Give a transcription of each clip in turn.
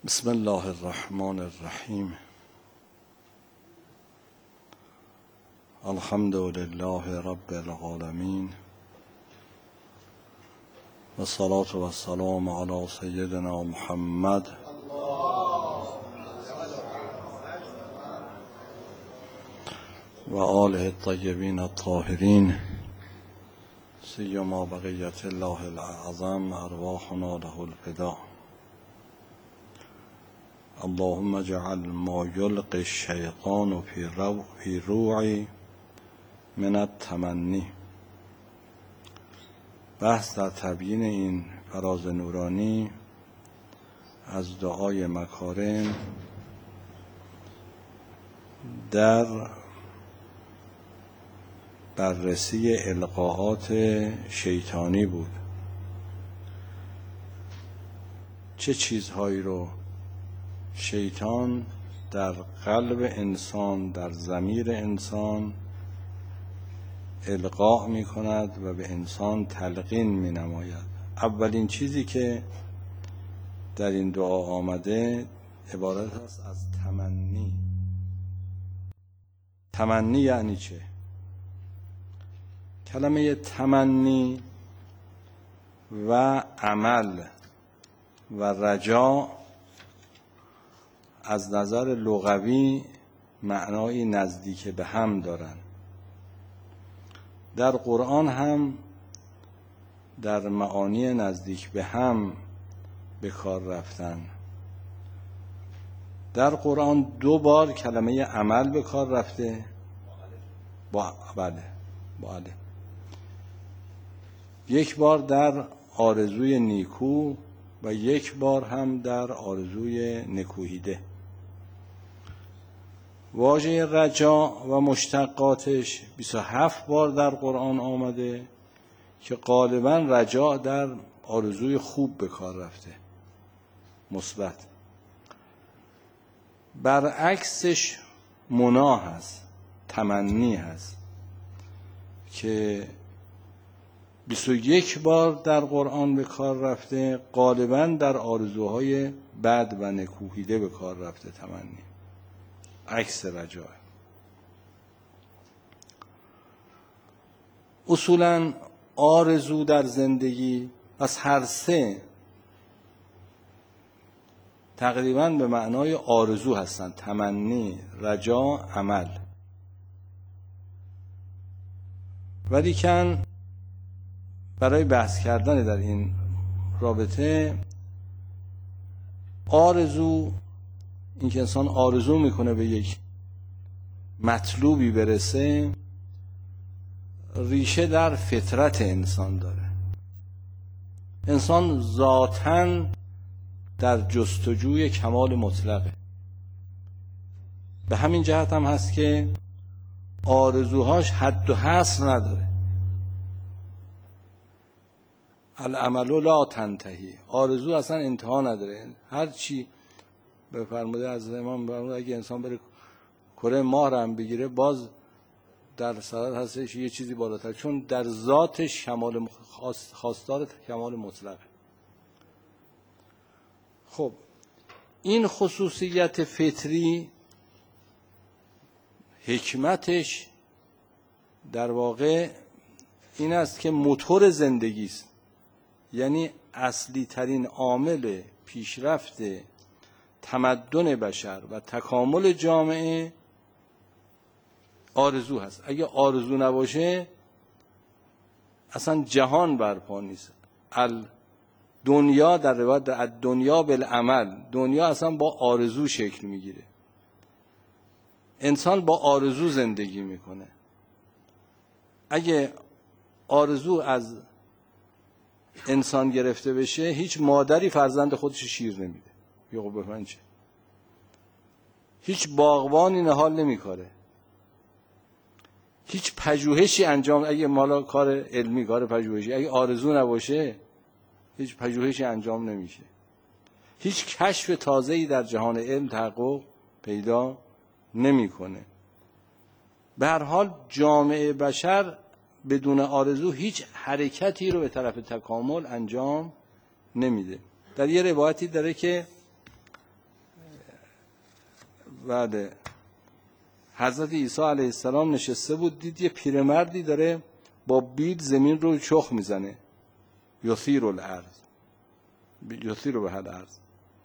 بسم الله الرحمن الرحیم. الحمد لله رب العالمین و الصلاة و السلام علی سیدنا محمد و آله الطیبین الطاهرین سیما بقیت الله الاعظم ارواحنا له الفدا. اللهم اجعل ما یلقی الشیطان فی روعی من التمنی. بحث در تبیین این فراز نورانی از دعای مکارم در بررسی القاءات شیطانی بود. چه چیزهایی رو شیطان در قلب انسان، در ضمیر انسان القاء می کند و به انسان تلقین می نماید. اولین چیزی که در این دعا آمده عبارت است از تمنی. تمنی یعنی چه؟ کلمه تمنی و عمل و رجا از نظر لغوی معنایی نزدیک به هم دارند. در قرآن هم در معانی نزدیک به هم به کار رفتن. در قرآن 2 بار کلمه عمل به کار رفته بله. یک بار در آرزوی نیکو و یک بار هم در آرزوی نکوهیده. واژه رجا و مشتقاتش 27 بار در قرآن آمده که غالباً رجا در آرزوی خوب به کار رفته، مثبت. برعکسش منا هست، تمنی هست که 21 بار در قرآن به کار رفته، غالباً در آرزوهای بد و نکوهیده به کار رفته. تمنی عکس رجا. اصولاً آرزو در زندگی از هر سه تقریباً به معنای آرزو هستند: تمنی، رجا، عمل. ولیکن برای بحث کردن در این رابطه، آرزو، این که انسان آرزو میکنه به یک مطلوبی برسه، ریشه در فطرت انسان داره. انسان ذاتاً در جستجوی کمال مطلقه. به همین جهت هم هست که آرزوهاش حد و حصر نداره. الامل لا تنتهی. آرزو اصلا انتها نداره. هر چی بفرموده از امام فرموده اگه انسان بره کره ماه رو هم بگیره باز در صدد هستش یه چیزی بالاتر، چون در ذاتش کمال خواستار کمال مطلقه. خب این خصوصیت فطری حکمتش در واقع این است که موتور زندگی است. یعنی اصلی ترین عامل پیشرفت تمدن بشر و تکامل جامعه آرزو هست. اگه آرزو نباشه اصلا جهان برپا نیست. دنیا در روایت دنیا بالعمل، دنیا اصلا با آرزو شکل میگیره. انسان با آرزو زندگی میکنه. اگه آرزو از انسان گرفته بشه، هیچ مادری فرزند خودش شیر نمیده. یا خب بفهمن چه؟ هیچ باغبانی نهال نمیکاره. هیچ پژوهشی انجام، اگه مالا کار علمی، کار پژوهشی، اگه آرزو نباشه هیچ پژوهشی انجام نمیشه. هیچ کشف تازه‌ای در جهان علم تحقق پیدا نمیکنه. به هر حال جامعه بشر بدون آرزو هیچ حرکتی رو به طرف تکامل انجام نمیده. در یه روایتی داره که بعد حضرت عیسی علیه السلام نشسته بود، دید یه پیرمردی داره با بید زمین رو چخ میزنه. یثیر الارض، یثیر به الارض.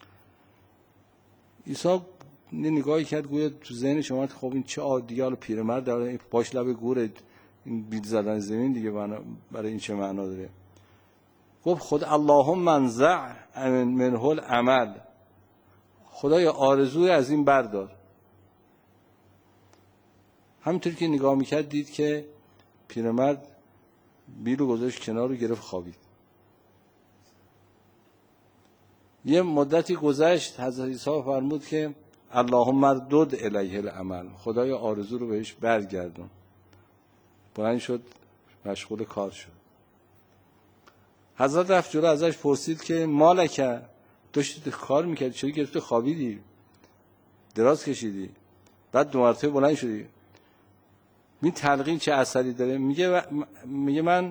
عیسی نگاهی کرد، گویا تو ذهن شما خب این چه عادیال پیرمرد داره پاش لب گوره، این بید زدن زمین دیگه برای این چه معنا داره؟ گفت خود اللهم منزع منه العمل، خدایا آرزوی از این بردار. همینطور که نگاه میکرد دید که پیرمرد بیلو گذاشت کنار رو گرفت خوابید. یه مدتی گذشت، حضرت عیسی فرمود که اللهم مردد الیه العمل، خدایا آرزو رو بهش برگردون. بلند شد مشغول کار شد. حضرت رفت جلو ازش پرسید که مالک، داشتی کار میکردی چرا گرفتی خوابیدی، دراز کشیدی، بعد 2 مرتبه بلند شدی؟ این تلقین چه اثری داره؟ میگه من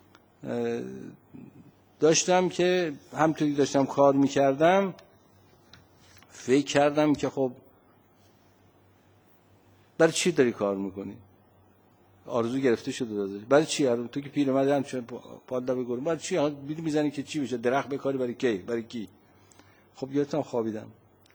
داشتم که همونطوری داشتم کار میکردم فکر کردم که خب برای چی داری کار میکنی؟ آرزو گرفته شده دازه. برای چی؟ تو که پیرمردی هم چون پالدا بگورم، برای چی بیل میزنی که چی بشه؟ درخت بکاری برای کی؟ برای کی؟ خب گرفتم خوابیدم.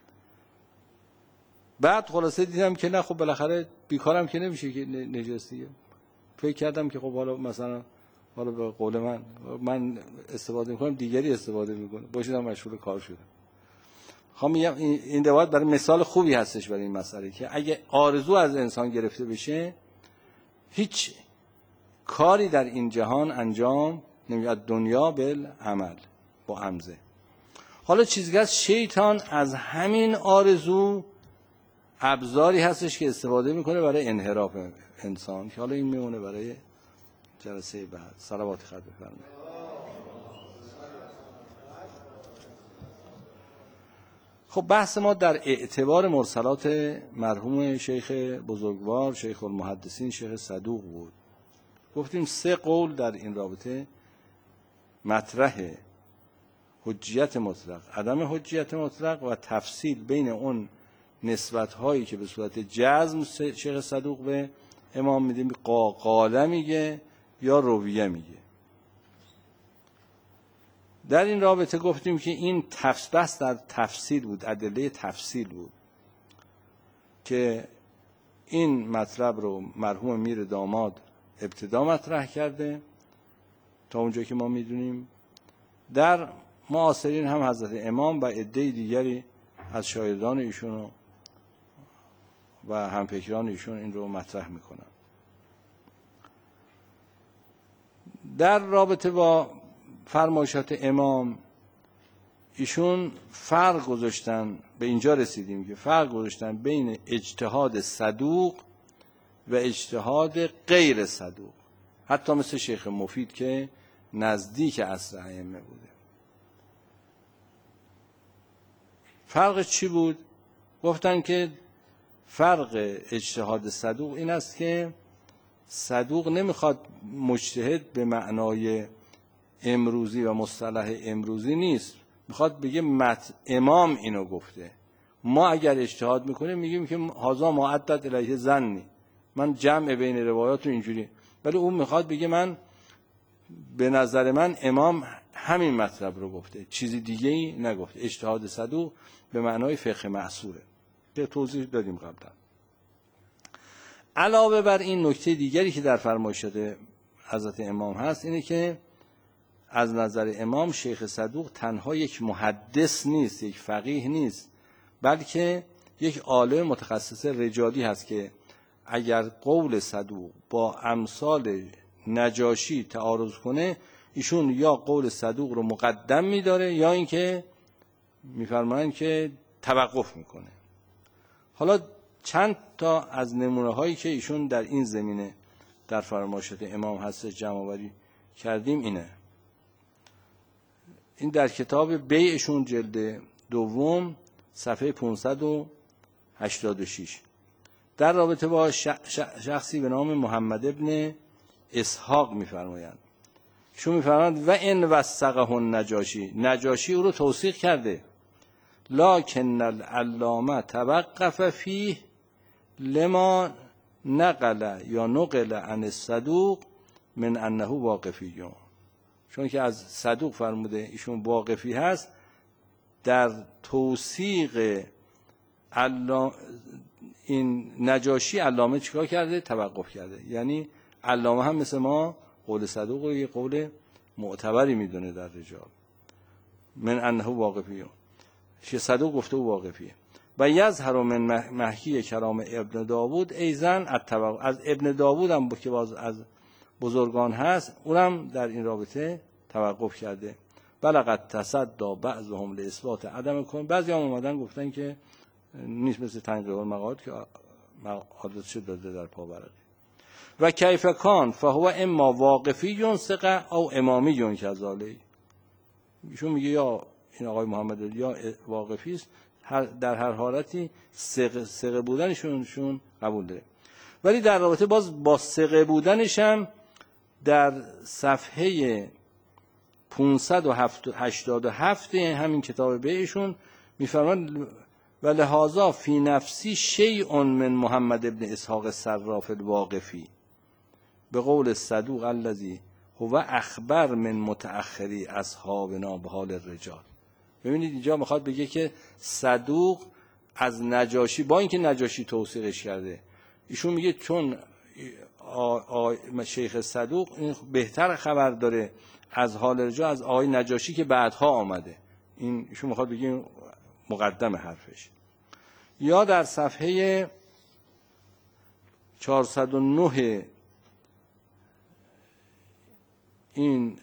بعد خلاصه دیدم که نه خب بالاخره بیکارم که نمیشه که نجاست دیگه. فکر کردم که خب حالا مثلا حالا به قول من استفاده میکنم، دیگری استفاده میکنه، باشیدم مشغول کار شدم. خب میگم این روایت برای مثال خوبی هستش برای این مسئله که اگه آرزو از انسان گرفته بشه هیچ کاری در این جهان انجام نمیاد. دنیا بالعمل با همزه. حالا چیزی هست شیطان از همین آرزو ابزاری هستش که استفاده میکنه برای انحراف انسان، که حالا این میمونه برای جلسه بعد. صلوات خدا بفرمایید. خب بحث ما در اعتبار مرسلات مرحوم شیخ بزرگوار، شیخ المحدثین، شیخ صدوق بود. گفتیم 3 قول در این رابطه مطرحه: حجیت مطلق، عدم حجیت مطلق و تفصیل بین اون نسبت هایی که به صورت جزم شیخ صدوق به امام میده، قاله میگه یا رویه میگه. در این رابطه گفتیم که این بحث در تفصیل بود، ادله تفصیل بود که این مطلب رو مرحوم میر داماد ابتدا مطرح کرده تا اونجا که ما میدونیم. در معاصرین هم حضرت امام و عده دیگری از شاگردان ایشون و همفکران ایشون این رو مطرح میکنن. در رابطه با فرمایشات امام ایشون فرق گذاشتن، به اینجا رسیدیم که فرق گذاشتن بین اجتهاد صدوق و اجتهاد غیر صدوق، حتی مثل شیخ مفید که نزدیک عصر ائمه بوده. فرق چی بود؟ گفتن که فرق اجتهاد صدوق این است که صدوق نمیخواد مجتهد به معنای امروزی و مصطلح امروزی نیست، میخواد بگه امام اینو گفته. ما اگر اجتهاد میکنیم میگیم که هذا ما عدت الیه ظنی، من جمع بین روایات رو اینجوری، ولی اون میخواد بگه من به نظر من امام همین مطلب رو گفته، چیزی دیگه ای نگفته. اجتهاد صدوق به معنای فقه معصوره که توضیح دادیم قبلا. علاوه بر این نکته دیگری که در فرمایشات حضرت امام هست اینه که از نظر امام شیخ صدوق تنها یک محدث نیست، یک فقیه نیست، بلکه یک عالم متخصص رجالی هست که اگر قول صدوق با امثال نجاشی تعارض کنه ایشون یا قول صدوق رو مقدم می‌داره یا اینکه می‌فرمایند که توقف میکنه. حالا چند تا از نمونه هایی که ایشون در این زمینه در فرمایشات امام هست جمع آوری کردیم اینه. این در کتاب بیعشون جلد 2 صفحه 586 در رابطه با شخصی به نام محمد ابن اسحاق میفرمایند. شو میفرمایند و ان وثقه النجاشی، نجاشی او رو توثیق کرده، لکن العلامه توقف فیه لما نقل یا نقل عن الصدوق من انه واقفیون. چون که از صدوق فرموده ایشون واقفی هست، در توثیق این نجاشی علامه چیکار کرده؟ توقف کرده. یعنی علامه هم مثل ما قول صدوق رو یه قول معتبری میدونه در رجال، من انه واقفیون، صدوق گفته و واقفیه. و یظهر من محکی کلام ابن داوود ایضا التوقف، از ابن داوود هم که باز از بزرگان هست، اونم در این رابطه توقف کرده. بلغت تصدی بعضهم لاثبات عدم کن، بعضی هم اومدن گفتن که نیست، مثل تنقیح المقالات که عادتش داده در پاورقی. و کیف کان فهو اما واقفی ثقه او امامی کذالک. ایشون میگه یا این آقای محمد یا واقفی است، در هر حالتی ثقه بودنشون قبول داره. ولی در رابطه باز با ثقه بودنش هم در صفحه 587 همین کتاب بیشون میفرمان و لحاظا فی نفسی شیء من محمد ابن اسحاق الصراف الواقفی به قول صدوق الذی هو اخبر من متأخری اصحابنا به حال الرجال. ببینید اینجا میخواد بگه که صدوق از نجاشی، با اینکه نجاشی توثیقش کرده، ایشون میگه چون شیخ صدوق این بهتر خبر داره از حال رجال از آقای نجاشی که بعدها آمده. این ایشون میخواد بگه مقدم حرفش. یا در صفحه 409 این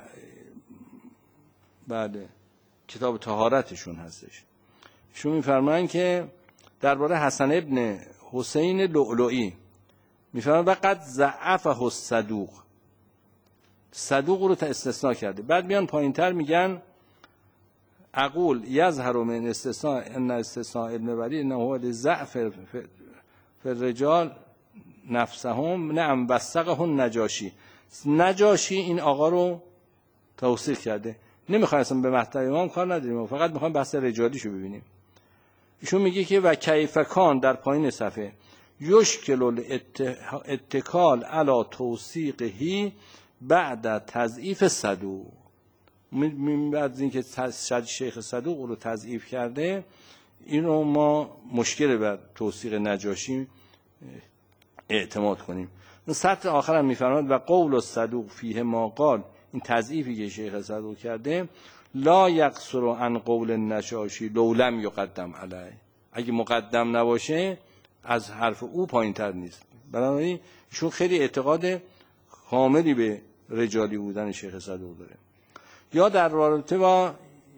بعد کتاب طهارتشون هستش، ایشون میفرمایند که درباره حسن ابن حسین لؤلؤی میفرمایند وقد ضعفه الصدوق، صدوق رو استثناء کرده. بعد میان پایینتر میگن اقول یظهر من استثناء ان استثناء ابن ولی انه هو لضعف فی الرجال نفسهم نعم وثقه النجاشی. نجاشی این آقا رو توثیق کرده. نمیخوایم اصلا به مطلب امام کار نداریم، فقط میخوایم بحث رجالیشو ببینیم. ایشون میگه که و کیف کان در پایین صفحه یشکل الاتکال علی توثیقه بعد تضعیف صدوق. بعد از اینکه شیخ صدوق رو تضعیف کرده، این رو ما مشکل بر توثیق نجاشی اعتماد کنیم. سطر آخر هم میفرماید و قول الصدوق فیه ما قال، این تضعیفی که شیخ صدوق کرده لا یقصر عن قول النجاشی لو لم یقدم علیه، اگه مقدم نباشه از حرف او پایین تر نیست. بنابراین ایشون خیلی اعتقاد کاملی به رجالی بودن شیخ صدوق داره. یا در رابطه با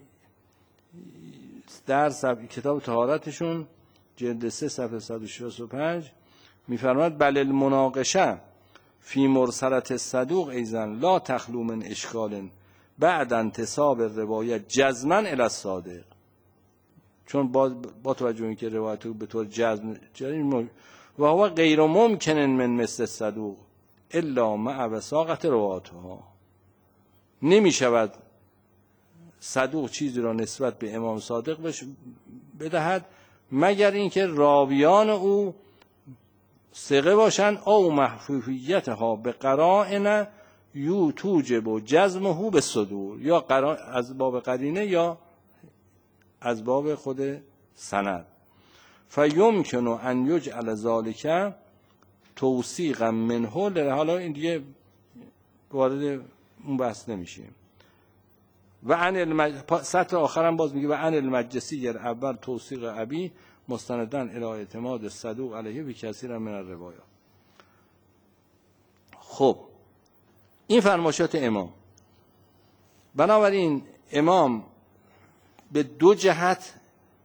در کتاب طهارتشون جلد 3 صفحه 165 میفرماید بل المناقشه فی مرسلت الصدوق ایضا لا تخلو من اشکال بعد انتساب روایت جزما الی الصادق. چون با توجه اینکه روایت به طور جزم و هو غیر ممکن من مثل الصدوق الا مع وثاقت رواتها، نمی شود صدوق چیزی را نسبت به امام صادق بدهد مگر اینکه راویان او ثقه باشند او محفوفیتها به قرائن یو توجب جزمه به صدور، یا از باب قرینه یا از باب خود سند. فیمکن ان یجعل ذلک توثیقا منه. حالا این دیگه وارد اون بحث نمیشیم. و عن سطر آخرم باز میگه و عن المجلسی اول توثیق ابی مستندن الی اعتماد صدوق علیه و کثیر من الروایات. خب این فرمایشات امام. بنابراین امام به دو جهت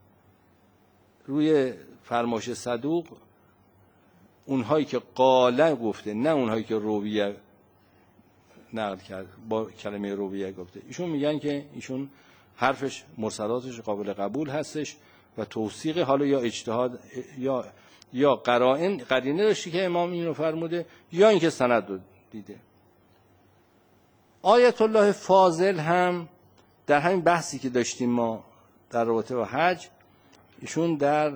روی فرمایش صدوق، اونهایی که قاله گفته نه اونهایی که رویه نقل کرد با کلمه رویه گفته، ایشون میگن که ایشون حرفش مرسلاتش قابل قبول هستش و توثیق، حالا یا اجتهاد یا قرینه داشتی که امام این رو فرموده یا اینکه سند رو دیده. آیت الله فاضل هم در همین بحثی که داشتیم ما در رابطه با حج، ایشون در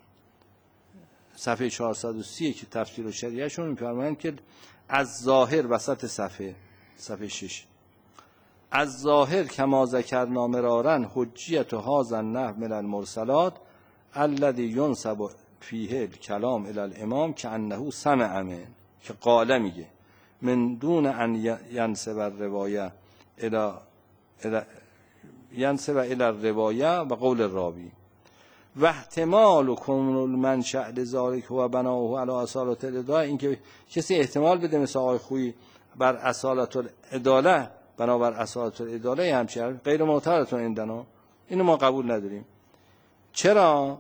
صفحه 430 که تفسیر شریعه شون می‌فرمایند که از ظاهر وسط صفحه 6 از ظاهر کما ذکرنا مرارا حجیت هذا النحو من المرسلات الذي ينسب فیه الکلام الی الامام کانه سمع منه، که قاله میگه من دون ان ینسب الروایه ینسب الی الروایه و قول الراوی و احتمال کون المنشأ لذلك و بناه علی اصالت العداله، اینکه کسی احتمال بده مثل آقای خویی بر اصالت العداله، بنابر اصالت العداله همچنین غیر معتبرتون عندنا، اینو ما قبول نداریم. چرا؟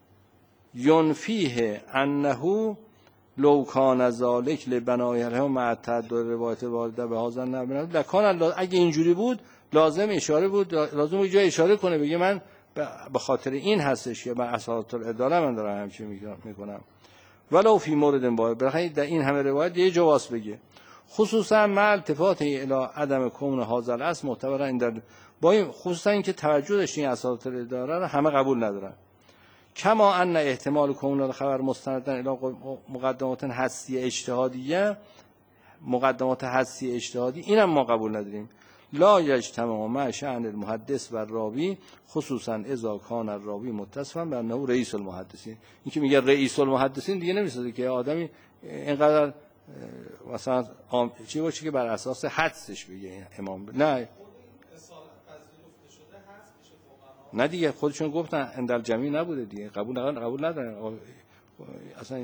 ینفیه انه لو کان ذلک لبنایه مع تعدد روایت وارده به هذا النحو لکان، اگه اینجوری بود لازم اشاره بود، لازم یه جای اشاره کنه بگه من به خاطر این هستش که من اصالت العداله من دارم همچین میکنم. ولو فی مورد باید بخاطر در این همه روایت یه جواز بگه، خصوصا مع التفات الی عدم کون هذا الاصل معتبرا این با این خصوصا اینکه توجه داشتین اصالت العداله رو همه قبول ندارن. کما ان احتمال کون الخبر مستندا الی مقدمات حسی اجتهادیه، مقدمات حسی اجتهادی اینم ما قبول نداریم. لا یجتمع مع شأن المحدث و راوی خصوصا اذا کان الراوی متصفا بانه رئیس المحدثین. این که میگه رئیس المحدثین دیگه نمیشه که آدمی اینقدر مثلا چی باشه که بر اساس حدسش بگه امام، نه دیگه خودشون گفتن اندل جمعی نبوده دیگه، قبول ندارن اصلا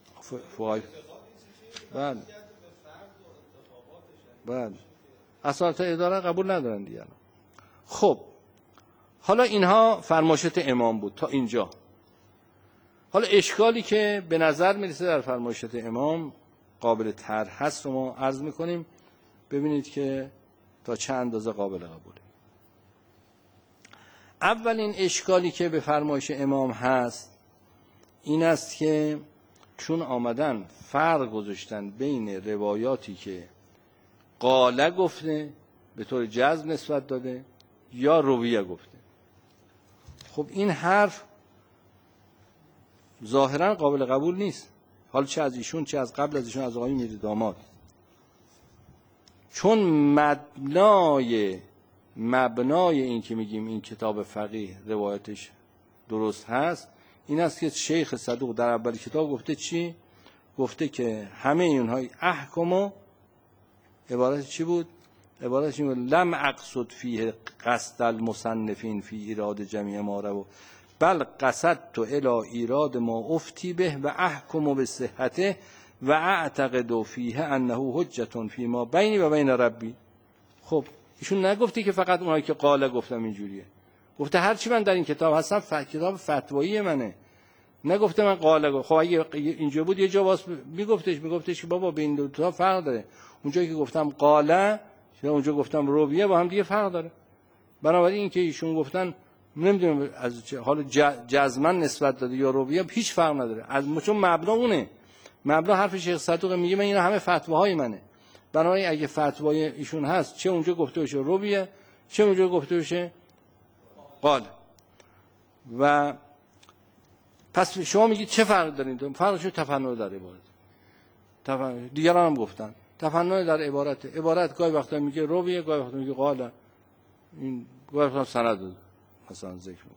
بله اصالت اداره قبول ندارن دیگه. خب حالا اینها فرمایشات امام بود تا اینجا. حالا اشکالی که به نظر میرسه در فرمایشات امام قابل طرح هست و ما عرض میکنیم، ببینید که تا چه اندازه قابل قبوله. اولین اشکالی که به فرمایش امام هست این است که چون آمدن فرق گذاشتن بین روایاتی که قاله گفته به طور جزم نسبت داده یا رویه گفته. خب این حرف ظاهرا قابل قبول نیست، حالا چه از ایشون چه از قبل از ایشون از آقای میرداماد، چون مبنای این که میگیم این کتاب فقیه روایتش درست هست این است که شیخ صدوق در اول کتاب گفته چی؟ گفته که همه اینها احکمو، عبارت چی بود؟ عبارت چی بود؟ لم اقصد فیه قصد المصنفین فی ایراد جمیع ما رو بل قصدت الی ایراد ما افتی به و احکم به صحته و اعتقد فیه انه حجة فی ما بینی و بین ربی. خب ایشون نگفته که فقط اونایی که قاله گفتم اینجوریه، گفته هر چی من در این کتاب هستم کتاب فتوایی منه، نگفته من قاله گفتم. خب اگه اینجا بود یه جا واسه میگفتش که بابا بین دو تا فرق داره، اونجایی که گفتم قاله یا اونجا گفتم رویه با هم دیگه فرق داره. بنابراین این که ایشون گفتن نمیدونم از حال جزمن نسبت داده یا رویه هیچ فرق نداره، از چون مبنا اونه، مبنا حرف شیخ صدوق میگه من اینا همه فتواهای منه. بنابراین اگه فتوای ایشون هست چه اونجا گفته باشه رویه چه اونجا گفته باشه قاله. و پس شما میگید چه فرق دارید؟ فرقش تفنن در عبارت. دیگران هم گفتن تفنن در عبارت گاهی وقتا میگه رویه گاهی وقتا میگه قاله، این گاهی وقتا سند مثلا ذکر میکنه.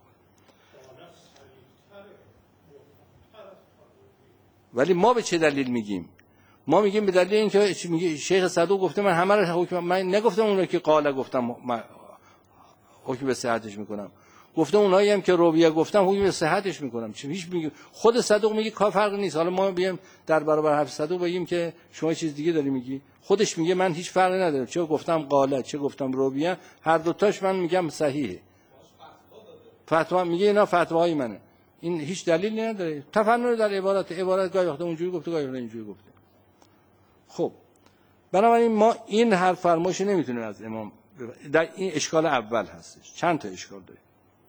ولی ما به چه دلیل میگیم؟ ما میگیم به دلیل اینکه میگه شیخ صدوق گفته من همه رو حکم، من نگفتم اونایی که قاله گفتم حکم به صحتش میکنم، گفتم اونایی هم که رویه گفتم حکم به صحتش میکنم. هیچ میگه خود صدوق میگه کا فرق نیست. حالا ما بیام در برابر حرف صدوق بگیم که شما چیز دیگه داری میگی، خودش میگه من هیچ فرقی نداره چه گفتم قاله چه گفتم رویه، هر دو تاش من میگم صحیحه. فتوا میگه اینا فتواهای منه، این هیچ دلیلی نداره. تفنن در عبارت گاهی وقتا اونجوری گفته گاهی وقتا اینجوری گفته. خب بنابراین ما این هر فرمایش نمیتونیم از امام در این اشکال اول هستش. چند تا اشکال داره.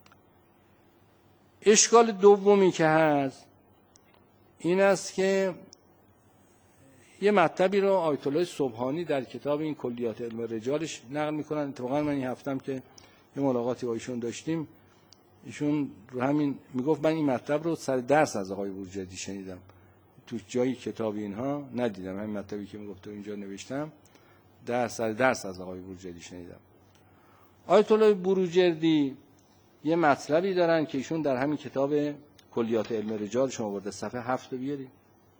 اشکال دومی که هست این است که یه مطلبی رو آیت الله سبحانی در کتاب این کلیات علم رجالش نقل میکنن. اتفاقا من این هفتم که یه ملاقاتی با ایشون داشتیم ایشون رو همین میگفت من این مطلب رو سر درس از آقای بروجردی شنیدم، تو جایی کتاب اینها ندیدم. همین مطلبی که میگفت اینجا نوشتم سر درس از آقای بروجردی شنیدم. آیت الله بروجردی یه مطلبی دارن که ایشون در همین کتاب کلیات علم رجال شما برده صفحه 7 رو بیارید.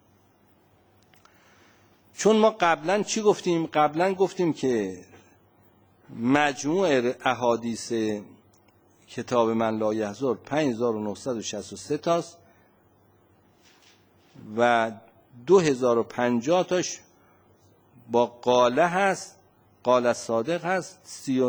چون ما قبلا چی گفتیم؟ قبلا گفتیم که مجموع احادیث کتاب من لا یحضر 5963 تاست و 2050 تاش با قاله هست، قاله صادق هست،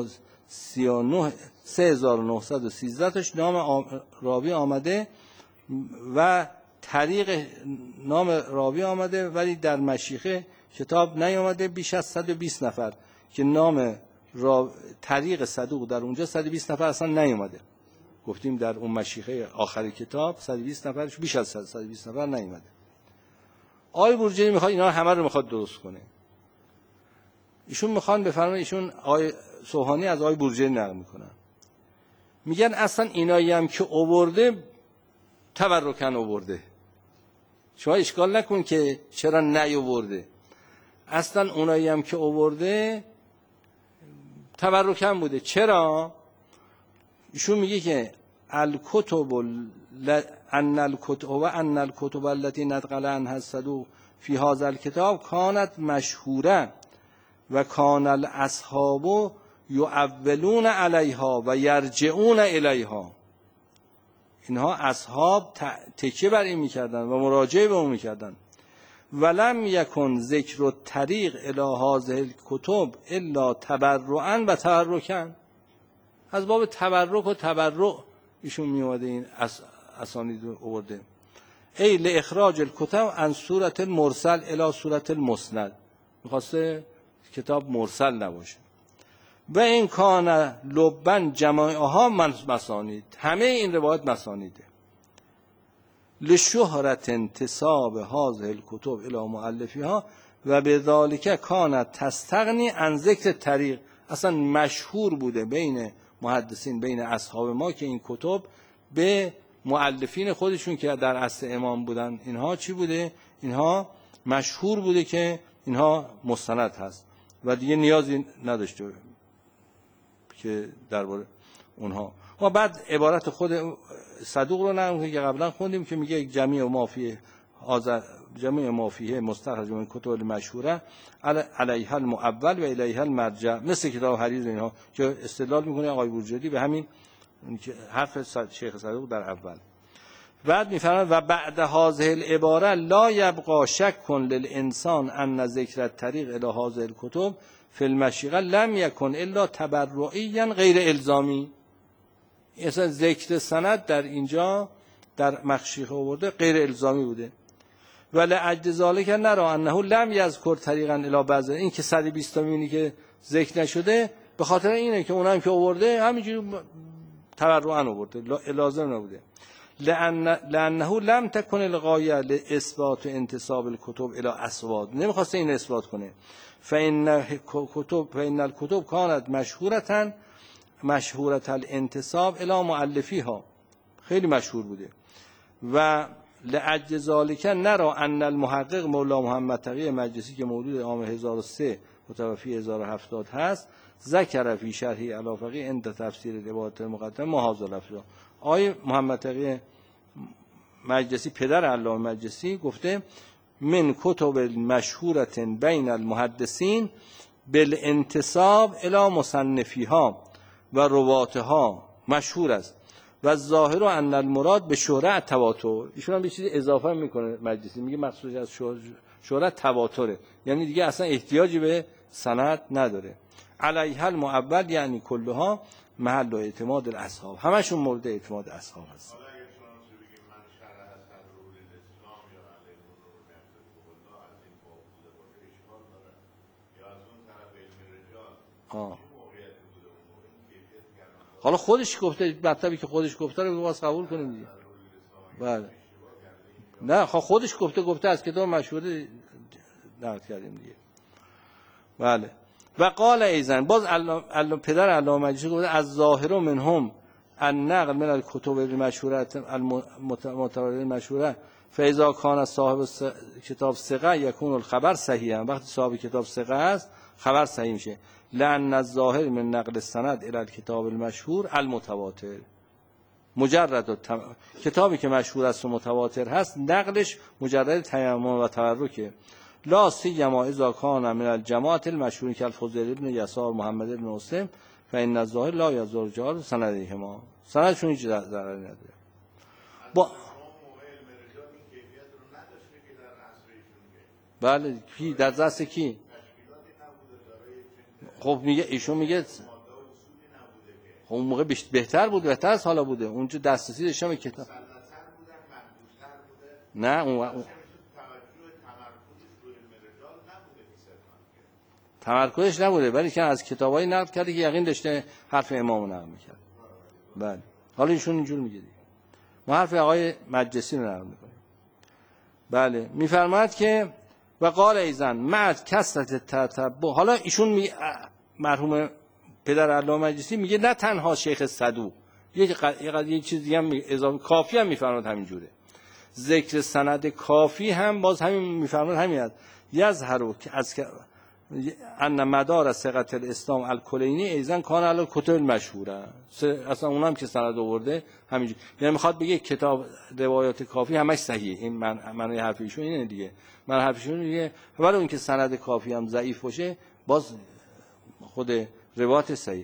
3913 تاش نام راوی آمده و طریق نام راوی آمده، ولی در مشیخه کتاب نیامده بیش از 120 نفر که نام طریق صدوق در اونجا 120 نفر اصلا نیامده. گفتیم در اون مشیخه آخر کتاب 120 نفرش بیش از 120 نفر نیامده. آقای بروجردی میخواد اینا همه رو میخواد درست کنه. ایشون میخوان بفرمایید، ایشون آقای سوهانی از آقای بروجردی نقل میکنن، میگن اصلا اینایی هم که آورده تبرکن آورده. شما اشکال نکن که چرا نیاورده، اصلا اونایی هم که آورده تبرکن بوده. چرا؟ ایشون میگه که الکتب ان الکتب التي نقل عنها الصدوق فی هذا الكتاب كانت مشهوره و کان الاصحاب یؤولون علیها و یرجعون الیها. اینها اصحاب تکیه بر این میکردن و مراجعه به اون میکردن. ولم یکن ذکر الطریق الی هذه الکتب الا تبرعا و تبرکا. از باب تبرک و تبرع ایشون میومده این اسانید رو آورده. ای لاخراج الکتب عن صورت المرسل الی صورت المسند، میخواسته کتاب مرسل نباشه. و این کان لبن جماعها مسانید، همه این روایت مسانیده. لشهرت انتساب هذه الکتب الی مؤلفیها و بذالک کانت تستغنی عن ذکر طریق. اصلا مشهور بوده بین محدثین، بین اصحاب ما که این کتب به مؤلفین خودشون که در عصر امام بودن اینها چی بوده؟ اینها مشهور بوده که اینها مستند هست و دیگه نیازی نداشته که درباره اونها. و بعد عبارت خود صدوق رو نمیگه که قبلا خوندیم که میگه جمیع مافیه مستخرج من کتب المشهوره علیها المؤول و الیها المرجع، مثل کتاب حریز اینها که استدلال میکنه آقای بروجردی به همین حرف شیخ صدوق در اول. بعد میفرماید و بعد هذه العباره لا یبقى شک للانسان ان ذکر الطریق الی هذه الکتب فی المشیخه لم یکن الا تبرعیا غیر الزامی. اصلا ذکر سند در اینجا در مشیخه آورده غیر الزامی بوده. ولی اجد ذالک نرى انه لم یذکر طریقا الی بعض. این که 120 تا میبینی که ذکر نشده به خاطر اینه که اونم که آورده همینجوری تبرعا آورده، لازم نبوده. لانه لم تکن الغایه لاثبات انتساب الکتب الی اسواد، نمیخواسته این اثبات کنه. فان الکتب کانت مشهورة الانتساب الی مؤلفیها، خیلی مشهور بوده. و لاجل ذالک نرى ان المحقق مولا محمد تقی مجلسی که مولود عام 1003 متوفی 1070 هست ذکر فی شرح علی فقیه عند تفسیر العبارات المقدمه ما هذا لفظ. آقای محمد تقی مجلسی پدر علامه مجلسی گفته من کتب مشهورة بین المحدثین بالانتساب الی مصنفیها و رواتها مشهور است و ظاهر ان المراد به شهرت تواتر. ایشون هم یه چیزی اضافه میکنه مجلسی، میگه مقصود از شهرت تواتره، یعنی دیگه اصلا احتیاجی به سند نداره. علیها المؤول یعنی کلها محل اعتماد الاصحاب، همشون مورد اعتماد اصحاب هست. حالا خودش گفته، مطلبی که خودش گفته رو باز قبول کنیم دیگه. بله نه خودش گفته از کتاب مشهور نقل کردیم دیگه. بله. و قال ایزن باز پدر علامه مجلسی گفته از ظاهر منهم النقل من الکتب المشهوره المتواتره المشهوره فاذا کان صاحب کتاب ثقه یکون الخبر صحیحا، وقتی صاحب کتاب ثقه است خبر صحیح میشه. لأن الظاهر من نقل السند الى الكتاب المشهور المتواتر مجرد کتابی که مشهور است و متواتر هست نقلش مجرد تیمم و تبرکه. لا سیما اذا کان من الجماعه المشهور کالفضیل ابن یسار محمد ابن مسلم فان الظاهر لا یضر جهاد سندهما، سندشون هیچ ضرری نداره. با بله کی در دست کی؟ خب میگه ایشون میگه خب اون موقع بهتر بود، بهتر از حالا بوده، اونجا دسترسی داشتم به کتاب. نه اون تمرکزش نبوده، ولی که از کتابایی نقل کرده که یقین داشته حرف امامو نقل میکرد. بله حالا ایشون اینجور میگه دیگه، ما حرف آقای مجلسی رو نقل میکنیم. بله میفرماید که و قال ایزن معد کثرت تتبع. حالا ایشون مرحوم پدر علامه مجلسی میگه نه تنها شیخ صدوق، یه چیز دیگه هم اضافه کافی هم میفرماد همینجوره، ذکر سند کافی هم باز همین میفرماد همین است. یظهر از ان مدار ثقة الاسلام الکلینی ایزن کان علی کتب المشهوره، اصلا اونم که سند آورده همینجوری، یعنی میخواد بگه کتاب روایات کافی همش صحیحه. این معنی حرف ایشون اینه دیگه، من حرف ایشون دیگه، ولی اون که سند کافی هم ضعیف باشه باز خود روایت صحیح.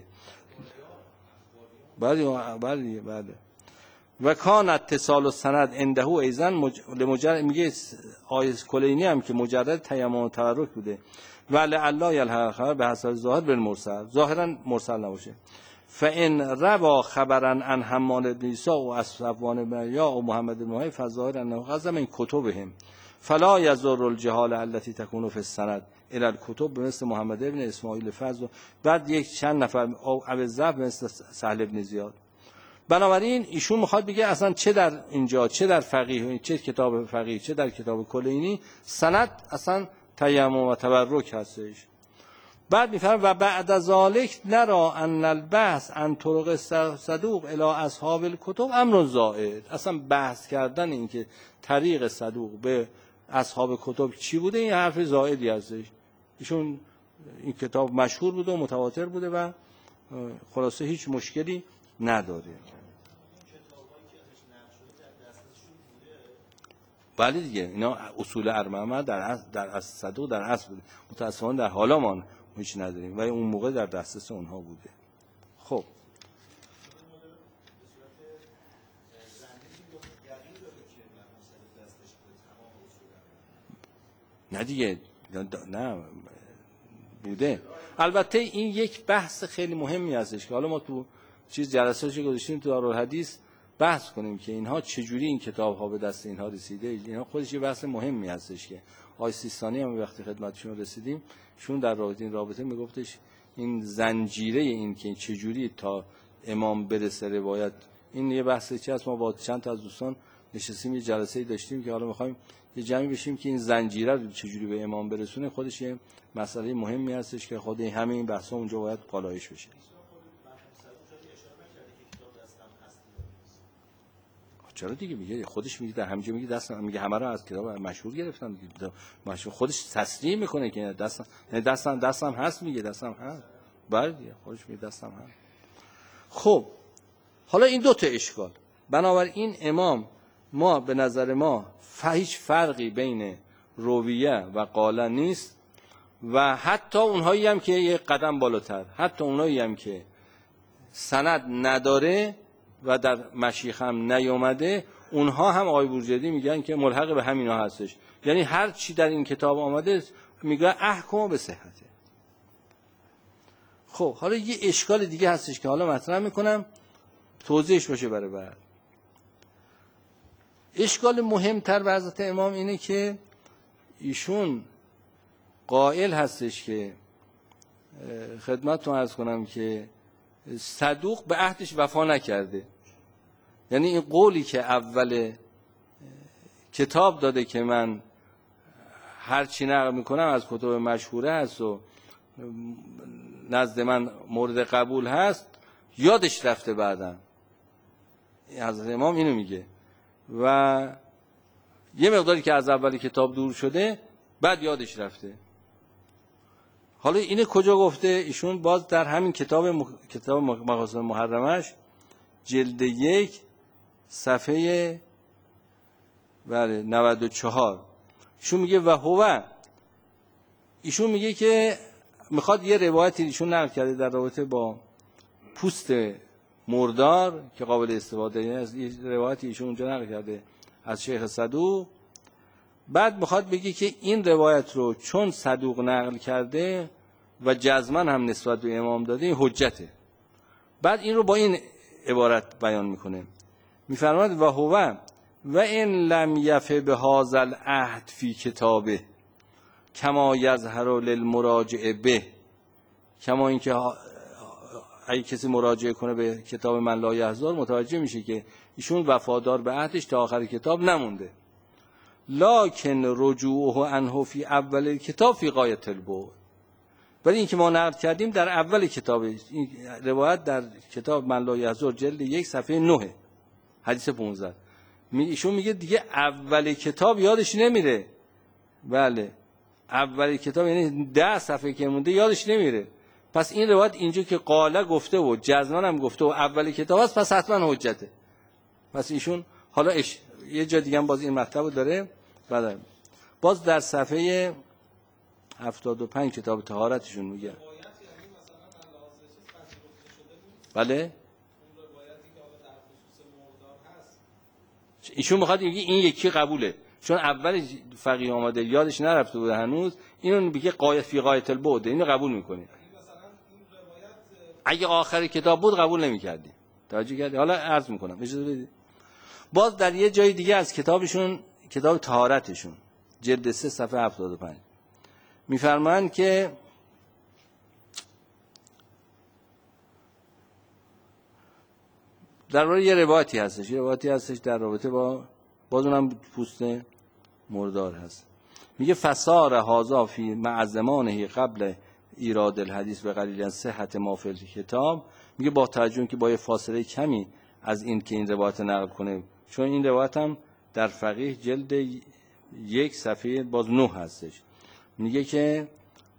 بله و کان اتصال السند عنده ایزن مجرد میگه آیه کلینی هم که مجرد تیمم و تبرک بوده. ولی الله یلحق خبر به حسب ظاهر بالمرسل، ظاهرا مرسل نباشه. فان روا خبرا عن حمال بن عیسی و اصفوان بن یا و محمد بن وهب فظاهر انه قصد من کتبهم فلا یضر الجهال التي تكون في السند الى الكتب مثل محمد بن اسماعیل فضل. بعد یک چند نفر او ابوالذر مثل سهل بن زیاد. بنابراین ایشون میخواد بگه اصلا چه در اینجا، چه در فقیه، چه کتاب فقیه، چه در کتاب کلینی، سند اصلا تیمم و تبرک هستش. بعد میفرم و بعد ذالک نرا ان البحث عن طرق صدوق الی اصحاب الکتب امر زائد. اصلا بحث کردن این که طریق صدوق به اصحاب کتب چی بوده این حرف زائدی هستش. ایشون این کتاب مشهور بوده و متواتر بوده و خلاصه هیچ مشکلی نداره. بله دیگه اینا اصول ارمغان در اصل صدوق در اصل بوده، متأسفانه در حالا ما هیچ نداریم و اون موقع در دسترس اونها بوده. خب نه دیگه نه بوده. البته این یک بحث خیلی مهمی هستش که حالا ما تو چیز جلساتش گذاشتیم تو دارالحدیث بحث کنیم که اینها چجوری این کتاب ها به دست اینها رسیده. اینها خودش یه بحث مهمی هستش که آقای سیستانی هم وقتی خدمتشون رسیدیم شون در رابطه میگفتش این زنجیره این که چجوری تا امام برسه روایت، این یه بحثی چه هست. ما با چند تا از دوستان نشستیم یه جلسه‌ای داشتیم که حالا می‌خوایم یه جمعی بشیم که این زنجیره رو چجوری به امام برسونه، خودش یه مسئله مهمی هستش که خود همه این بحث‌ها اونجا باید پالایش بشه. چرا دیگه میگه خودش میگه در همینجا میگه دستم، میگه همه رو از کتاب مشهور گرفتم دیگه، مشهور خودش تصریح میکنه که دستم هست، میگه دستم هست. بله دیگه خودش میگه دستم هست. خب حالا این دو تا اشکال. بنابراین امام ما به نظر ما هیچ فرقی بین رویه و قاله نیست و حتی اونهایی هم که یه قدم بالاتر، حتی اونهایی هم که سند نداره و در مشیخ هم نیامده، اونها هم آقای بورجردی میگن که ملحق به همینا هستش. یعنی هر چی در این کتاب آمده میگه احکام به صحته. خب حالا یه اشکال دیگه هستش که حالا مطرح میکنم توضیحش باشه برای بعد. اشکال مهمتر به حضرت امام اینه که ایشون قائل هستش که خدمتتون عرض کنم که صدوق به عهدش وفا نکرده. یعنی این قولی که اول کتاب داده که من هر چی نقل میکنم از کتب مشهوره هست و نزد من مورد قبول هست، یادش رفته بعداً. حضرت امام اینو میگه و یه مقداری که از اول کتاب دور شده بعد یادش رفته. حالا اینه کجا گفته ایشون؟ باز در همین کتاب مقاصد محرمش جلد 1 صفحه 94 ایشون میگه و هو، ایشون میگه که میخواد یه روایتی ایشون نقل کرده در رابطه با پوست مردار که قابل استفاده است، یه روایتی ایشون اونجا نقل کرده از شیخ صدوق. بعد میخواد بگه که این روایت رو چون صدوق نقل کرده و جزما هم نسبت به امام داده این حجته. بعد این رو با این عبارت بیان میکنه، میفرماید و هو و ان لم یف بهذا العهد فی کتابه کما یظهر للمراجع به، کما اینکه اگه کسی مراجعه کنه به کتاب من لا یحضر متوجه میشه که ایشون وفادار به عهدش تا آخر کتاب نمونده. لکن رجوعه عنه فی اول کتاب فی غایت البعد، ولی این که ما نقل کردیم در اول کتاب، این روایت در کتاب من لا یحضر جلد 1 صفحه 9 حدیث 15. ایشون میگه دیگه اول کتاب یادش نمیره. بله اول کتاب یعنی 10 صفحه که مونده یادش نمیره. پس این روایت اینجا که قاله گفته و جزما هم گفته و اول کتاب است، پس حتما حجته. پس ایشون حالا یه جا دیگه هم باز این مطلب داره. بعد باز در صفحه 75 کتاب طهارتشون میگه بله ایشون میخواد میگه این یکی قبوله، چون اول فقیه آمده یادش نرفته بوده هنوز، اینو میگه قایت فی غایت البعد، اینو قبول میکنه. اگه آخر کتاب بود قبول نمی‌کردی. توجه کردی؟ حالا عرض میکنم اجازه بدید. باز در یه جای دیگه از کتابشون، کتاب طهارتشون جلد 3 صفحه 75 میفرمایند که درباره یه روایتی هستش در رابطه با باز اونم پوست مردار هست. میگه فسار هذا فی معظمانه قبل ایراد الحدیث به قلیل از صحت ما فی الکتاب. میگه با توجه که با یه فاصله کمی از این که این روایت نقل کنه، چون این روایت هم در فقیه جلد 1 صفحه باز 9 هستش، میگه که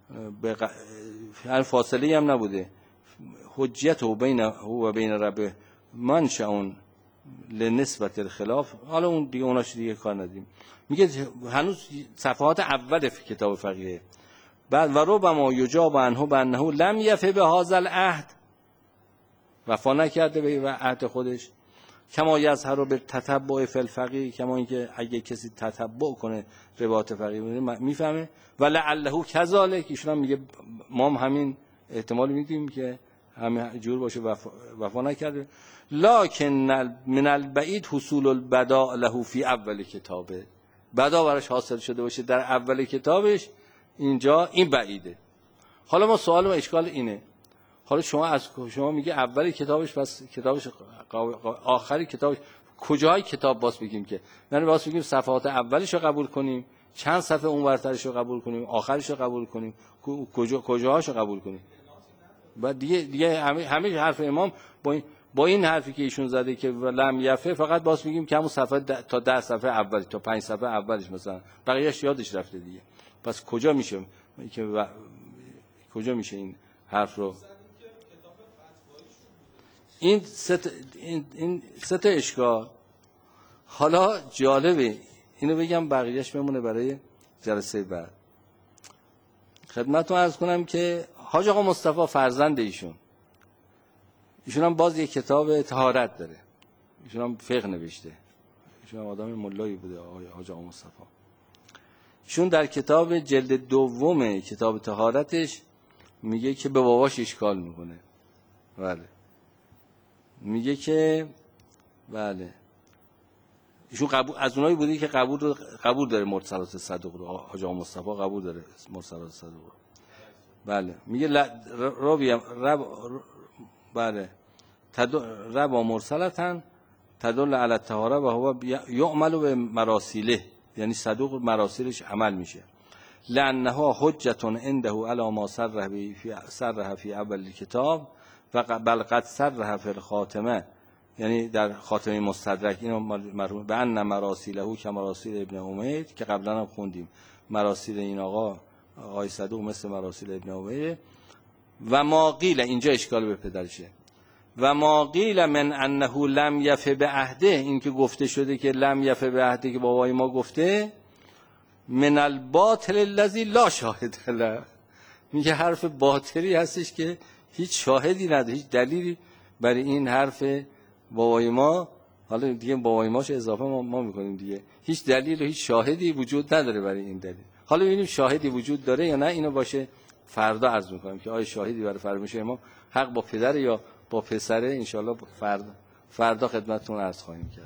هر فاصله هم نبوده. حجت و بین رب منشأ لنسبت الخلاف. حالا اون دیگه اوناش دیگه کار نداریم. میگه هنوز صفحات اول کتاب فقیه. بعد و ربما یجاب عنه بانه لم یف بهذا العهد، وفا نکرده به عهد خودش. کما یظهر بالتتبع فی الفقیه، کما اینکه اگه کسی تتبع کنه روایت فقیه میفهمه. و لعله کذالک، ایشون میگه ما همین احتمال میدیم که همین جور باشه وفا نکرده. لکن من البعید حصول البداء له فی اول کتابه، بدا براش حاصل شده باشه در اول کتابش، اینجا این بعیده. حالا ما سوال و اشکال اینه، حالا شما میگه اول کتابش، پس کتابش آخری کتابش کجای کتاب باز بگیم که یعنی باز بگیم صفحات اولش رو قبول کنیم، چند صفحه اونورترش رو قبول کنیم، آخرش رو قبول کنیم، کجاهاش رو قبول کنیم؟ بعد دیگه همه حرف امام با این حرفی که ایشون زده که لم یفه، فقط باز میگیم که همون صفحه تا 10 صفحه اول تا 5 صفحه اولش مثلا، بقیه‌اش یادش رفته دیگه. پس کجا میشه این حرف رو؟ این سه تا اشکال. حالا جالبه اینو بگم، بقیه‌اش بمونه برای جلسه بعد. خدمتتون عرض کنم که حاج آقا مصطفی فرزند ایشون هم باز یک کتاب طهارت داره، ایشون هم فقه نوشته، ایشون هم آدم ملایی بوده آقای حاج آقا مصطفی. ایشون در کتاب جلد 2 کتاب طهارتش میگه که به باباش اشکال میکنه. بله میگه که بله ایشون از اونایی بوده که قبول داره مرسلات صدوق رو، حاج آقا مصطفی قبول داره مرسلات صدوق رو. بله میگه بله ربا مرسلتن تدل علی الطهاره و هو یعمل به مراسیله، یعنی صدوق مراسیلش عمل میشه. لانها حجت عنده علی ما صرح فی اول کتاب و بل قد صرح فی الخاتمه یعنی در خاتمه مستدرک اینو مرحوم به ان مراسیله که مراسیل ابن امید که قبلا هم خوندیم، مراسیل این آقای صدوق مثل مراسیل ابن امید. و ما قیل، اینجا اشکال به پدرشه، و ما قیل من انه لم یف به عهده، این که گفته شده که لم یف به عهده که بابای ما گفته، من الباطل الذی لا شاهد له، میگه حرف باطلی هستش که هیچ شاهدی نداره، هیچ دلیلی برای این حرف بابای ما، حالا دیگه بابای ماش اضافه ما میکنیم دیگه، هیچ دلیل و هیچ شاهدی وجود نداره برای این دلیل. حالا ببینیم شاهدی وجود داره یا نه، اینو باشه فردا عرض میکنم که آیا شاهدی برای فرمایش ما حق با پدر یا با پسره، انشالله فردا خدمتتون عرض خواهیم کرد.